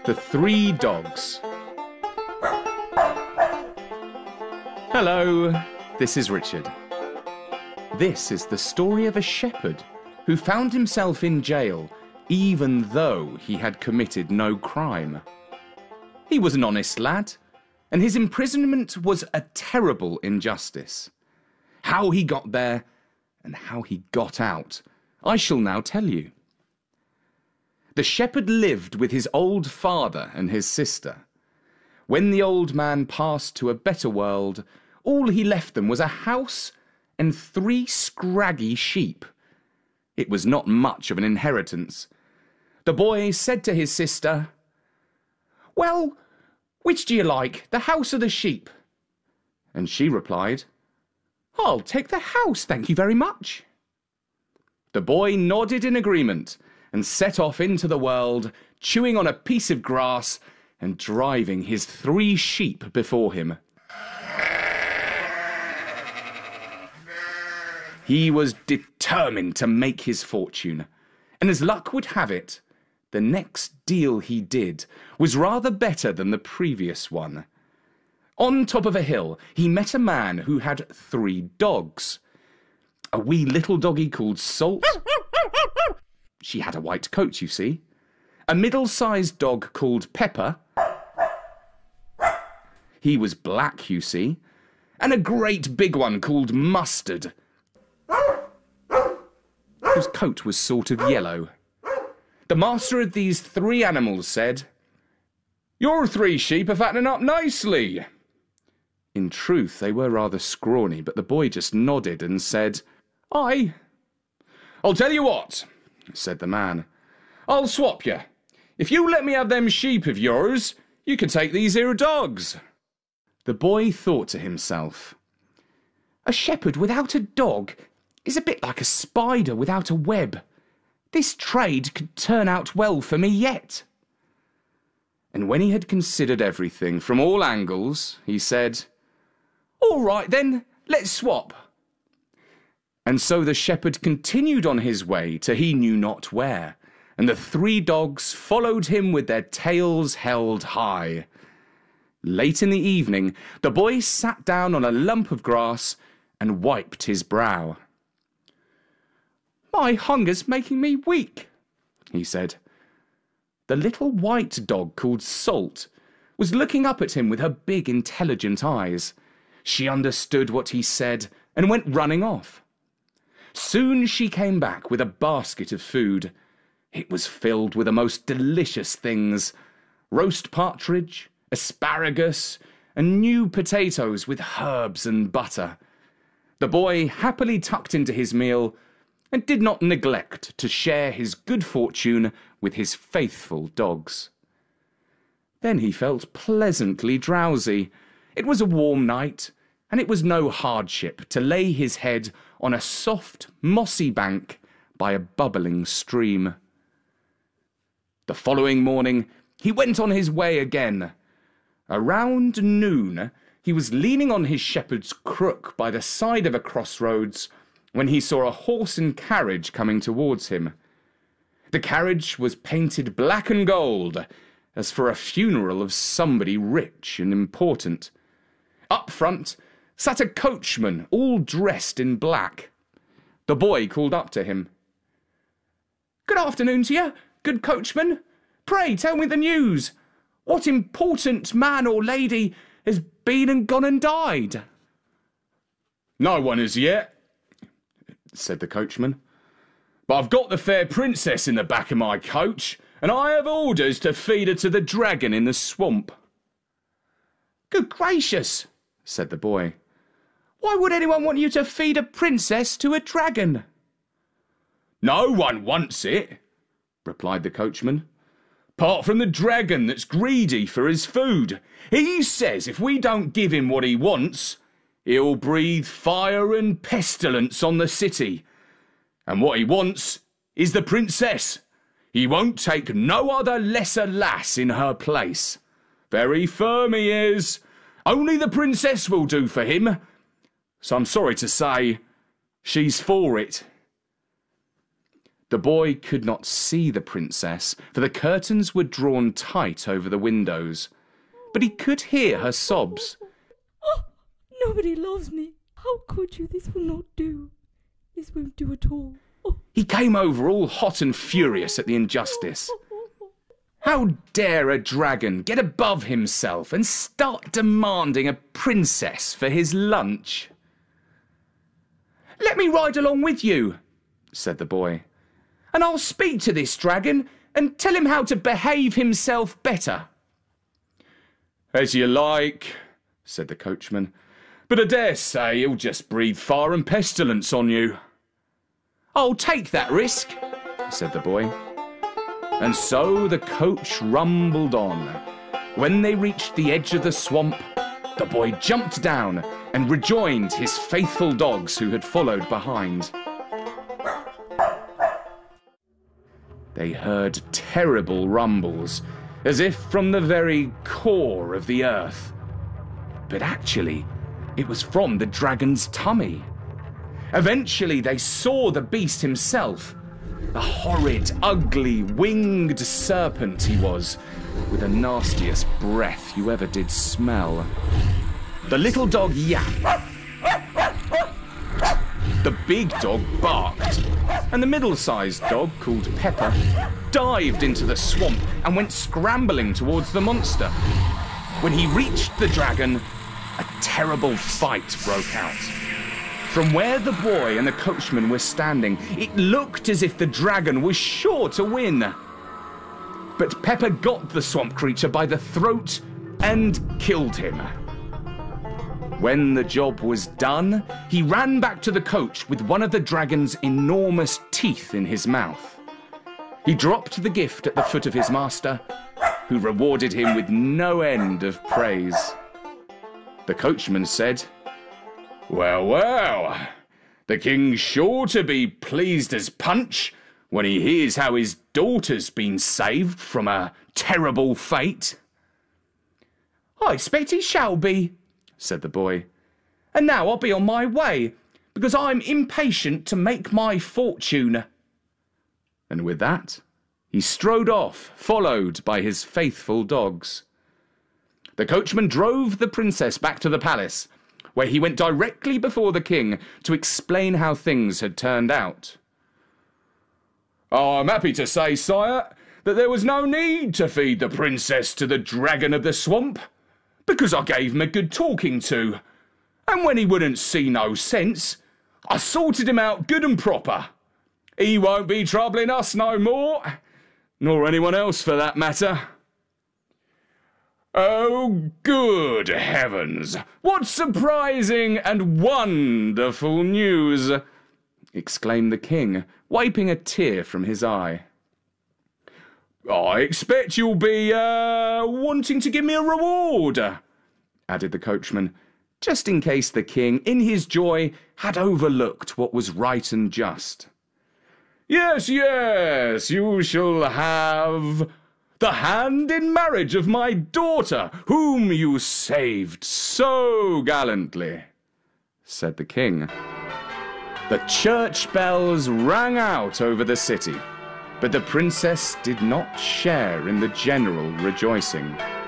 The Three Dogs. Hello, this is Richard. This is the story of a shepherd who found himself in jail even though he had committed no crime. He was an honest lad, and his imprisonment was a terrible injustice. How he got there and how he got out, I shall now tell you. The shepherd lived with his old father and his sister. When the old man passed to a better world, all he left them was a house and 3 scraggy sheep. It was not much of an inheritance. The boy said to his sister, "Well, which do you like, the house or the sheep?" And she replied, "I'll take the house, thank you very much." The boy nodded in agreement and set off into the world, chewing on a piece of grass and driving his 3 sheep before him. He was determined to make his fortune, and as luck would have it, the next deal he did was rather better than the previous one. On top of a hill, he met a man who had 3 dogs. A wee little doggy called Salt. She had a white coat, you see. A middle-sized dog called Pepper. He was black, you see. And a great big one called Mustard, whose coat was sort of yellow. The master of these 3 animals said, "Your 3 sheep are fattening up nicely." In truth, they were rather scrawny, but the boy just nodded and said, "Aye." "I'll tell you what," said the man. "I'll swap you. If you let me have them sheep of yours, you can take these here dogs." The boy thought to himself, "A shepherd without a dog is a bit like a spider without a web. This trade could turn out well for me yet." And when he had considered everything from all angles, he said, "All right then, let's swap." And so the shepherd continued on his way to he knew not where, and the 3 dogs followed him with their tails held high. Late in the evening, the boy sat down on a lump of grass and wiped his brow. "My hunger's making me weak," he said. The little white dog called Salt was looking up at him with her big, intelligent eyes. She understood what he said and went running off. Soon she came back with a basket of food. It was filled with the most delicious things: roast partridge, asparagus, and new potatoes with herbs and butter. The boy happily tucked into his meal and did not neglect to share his good fortune with his faithful dogs. Then he felt pleasantly drowsy. It was a warm night, and it was no hardship to lay his head on a soft, mossy bank by a bubbling stream. The following morning, he went on his way again. Around noon, he was leaning on his shepherd's crook by the side of a crossroads when he saw a horse and carriage coming towards him. The carriage was painted black and gold, as for a funeral of somebody rich and important. Up front sat a coachman, all dressed in black. The boy called up to him. "Good afternoon to you, good coachman. Pray tell me the news. What important man or lady has been and gone and died?" "No one as yet," said the coachman. "But I've got the fair princess in the back of my coach, and I have orders to feed her to the dragon in the swamp." "Good gracious," said the boy. "Why would anyone want you to feed a princess to a dragon?" "No one wants it," replied the coachman, "apart from the dragon that's greedy for his food. He says if we don't give him what he wants, he'll breathe fire and pestilence on the city. And what he wants is the princess. He won't take no other lesser lass in her place. Very firm he is. Only the princess will do for him. So I'm sorry to say, she's for it." The boy could not see the princess, for the curtains were drawn tight over the windows, but he could hear her sobs. Oh, nobody loves me. How could you? This will not do. This won't do at all. Oh. He came over all hot and furious at the injustice. How dare a dragon get above himself and start demanding a princess for his lunch? "Let me ride along with you," said the boy, "and I'll speak to this dragon and tell him how to behave himself better." "As you like," said the coachman, "but I dare say he'll just breathe fire and pestilence on you." "I'll take that risk," said the boy. And so the coach rumbled on. When they reached the edge of the swamp, the boy jumped down and rejoined his faithful dogs who had followed behind. They heard terrible rumbles, as if from the very core of the earth. But actually, it was from the dragon's tummy. Eventually, they saw the beast himself. The horrid, ugly, winged serpent he was, with the nastiest breath you ever did smell. The little dog yapped. The big dog barked. And the middle-sized dog, called Pepper, dived into the swamp and went scrambling towards the monster. When he reached the dragon, a terrible fight broke out. From where the boy and the coachman were standing, it looked as if the dragon was sure to win. But Pepper got the swamp creature by the throat and killed him. When the job was done, he ran back to the coach with one of the dragon's enormous teeth in his mouth. He dropped the gift at the foot of his master, who rewarded him with no end of praise. The coachman said, "Well, well, the king's sure to be pleased as Punch when he hears how his daughter's been saved from a terrible fate." "I expect he shall be," said the boy. "And now I'll be on my way, because I'm impatient to make my fortune." And with that, he strode off, followed by his faithful dogs. The coachman drove the princess back to the palace, where he went directly before the king to explain how things had turned out. "I'm happy to say, sire, that there was no need to feed the princess to the dragon of the swamp, because I gave him a good talking to, and when he wouldn't see no sense, I sorted him out good and proper. He won't be troubling us no more, nor anyone else for that matter." "Oh, good heavens! What surprising and wonderful news!" exclaimed the king, wiping a tear from his eye. "I expect you'll be, wanting to give me a reward," added the coachman, just in case the king, in his joy, had overlooked what was right and just. "Yes, yes, you shall have the hand in marriage of my daughter, whom you saved so gallantly," said the king. The church bells rang out over the city, but the princess did not share in the general rejoicing.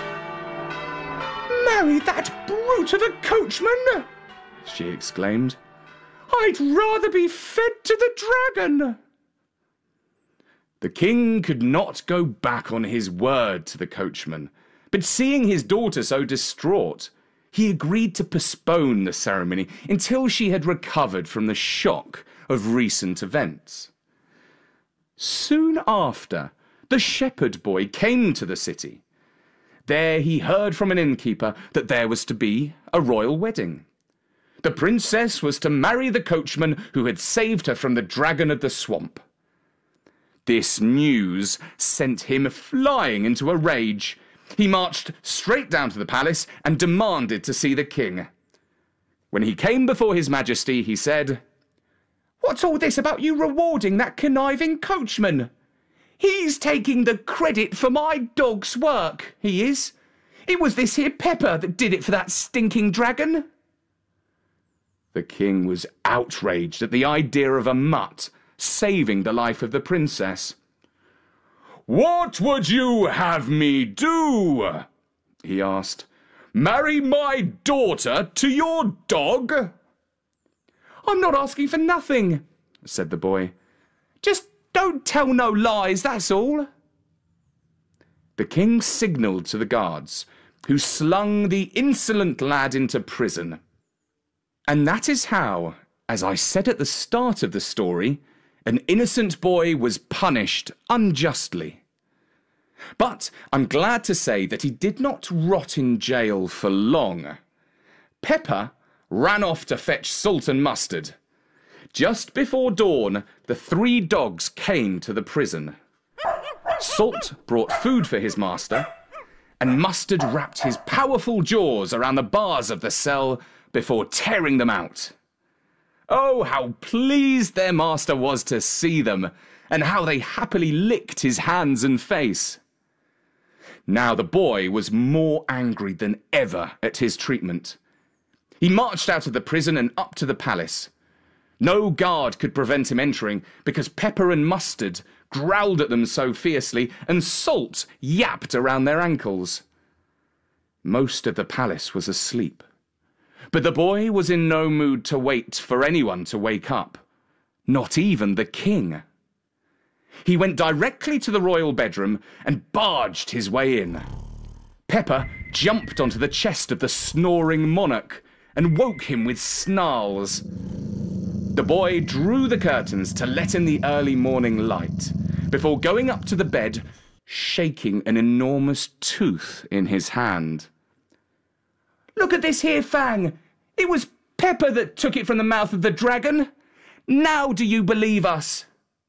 "Marry that brute of a coachman!" she exclaimed. "I'd rather be fed to the dragon." The king could not go back on his word to the coachman, but seeing his daughter so distraught, he agreed to postpone the ceremony until she had recovered from the shock of recent events. Soon after, the shepherd boy came to the city. There he heard from an innkeeper that there was to be a royal wedding. The princess was to marry the coachman who had saved her from the dragon of the swamp. This news sent him flying into a rage. He marched straight down to the palace and demanded to see the king. When he came before his majesty, he said, "What's all this about you rewarding that conniving coachman? He's taking the credit for my dog's work, he is. It was this here Pepper that did it for that stinking dragon." The king was outraged at the idea of a mutt saving the life of the princess. "What would you have me do?" he asked. "Marry my daughter to your dog?" "I'm not asking for nothing," said the boy. "Just don't tell no lies, that's all." The king signalled to the guards, who slung the insolent lad into prison. And that is how, as I said at the start of the story, an innocent boy was punished unjustly. But I'm glad to say that he did not rot in jail for long. Pepper ran off to fetch salt and mustard. Just before dawn, the 3 dogs came to the prison. Salt brought food for his master, and Mustard wrapped his powerful jaws around the bars of the cell before tearing them out. Oh, how pleased their master was to see them, and how they happily licked his hands and face. Now the boy was more angry than ever at his treatment. He marched out of the prison and up to the palace. No guard could prevent him entering, because Pepper and Mustard growled at them so fiercely, and Salt yapped around their ankles. Most of the palace was asleep, but the boy was in no mood to wait for anyone to wake up, not even the king. He went directly to the royal bedroom and barged his way in. Pepper jumped onto the chest of the snoring monarch and woke him with snarls. The boy drew the curtains to let in the early morning light, before going up to the bed, shaking an enormous tooth in his hand. "Look at this here, Fang! It was Pepper that took it from the mouth of the dragon! Now do you believe us?"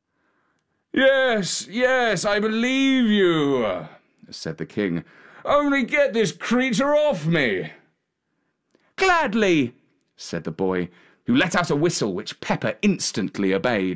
Yes, I believe you," said the king. "Only get this creature off me." "Gladly," said the boy, who let out a whistle which Pepper instantly obeyed.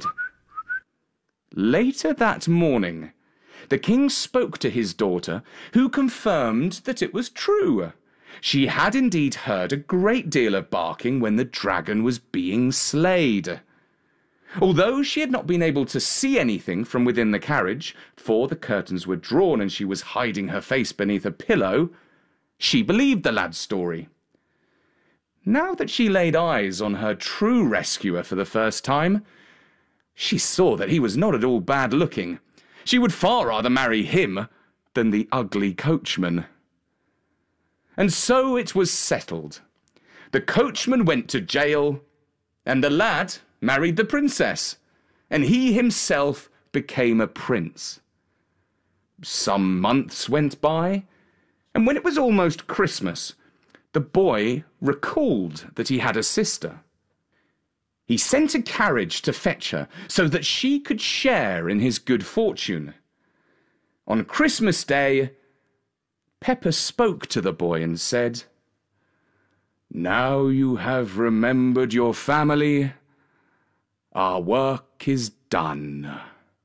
Later that morning, the king spoke to his daughter, who confirmed that it was true. She had indeed heard a great deal of barking when the dragon was being slayed. Although she had not been able to see anything from within the carriage, for the curtains were drawn and she was hiding her face beneath a pillow, she believed the lad's story. Now that she laid eyes on her true rescuer for the first time, she saw that he was not at all bad looking. She would far rather marry him than the ugly coachman. And so it was settled. The coachman went to jail, and the lad married the princess, and he himself became a prince. Some months went by, and when it was almost Christmas, the boy recalled that he had a sister. He sent a carriage to fetch her so that she could share in his good fortune. On Christmas Day, Pepper spoke to the boy and said, "Now you have remembered your family, our work is done."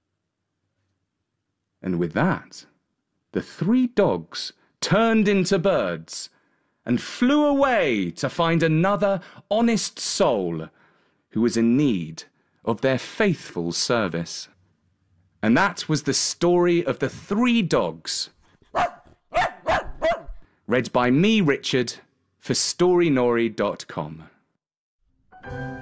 And with that, the 3 dogs turned into birds and flew away to find another honest soul who was in need of their faithful service. And that was the story of the 3 dogs, read by me, Richard, for StoryNori.com.